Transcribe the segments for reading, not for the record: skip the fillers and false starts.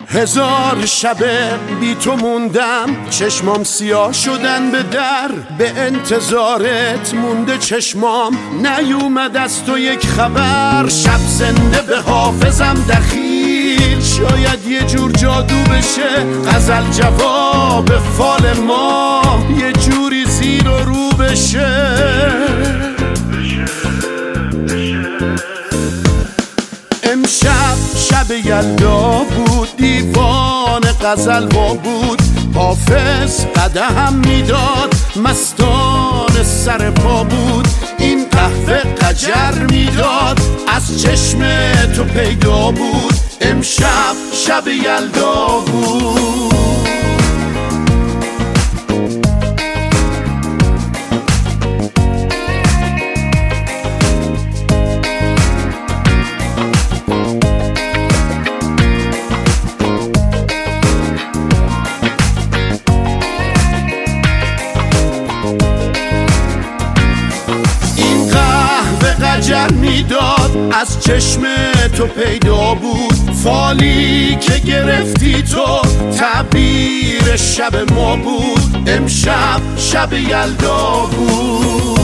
هزار شب بی تو موندم، چشمام سیاه شدن به در. به انتظارت مونده چشمام، نیومد از تو یک خبر. شب زنده به حافظم دخیل، شاید یه جور جادو بشه. غزل جواب فال ما یه جوری زیر و رو بشه. امشب شب یلدا بود، دیوان غزل وا بود. حافظ قدهم میداد، مستان سر پا بود. این قهوه قجر میداد، از چشم تو پیدا بود. امشب شب یلدا بود. قجر میداد، از چشم تو پیدا بود. فالی که گرفتی تو تعبیر شب ما بود. امشب شب یلدا بود.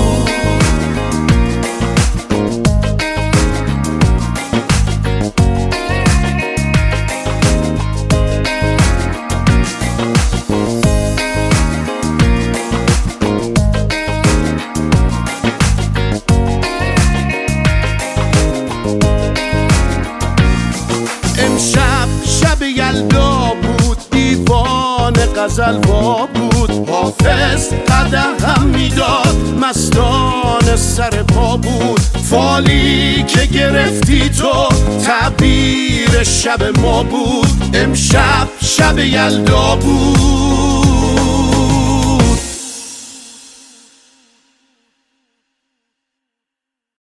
امشب شب یلدا بود، دیوان غزل وا بود. حافظ قدهم میداد، مستان سر پا بود. فالی که گرفتی تو تعبیر شب ما بود. امشب شب یلدا بود.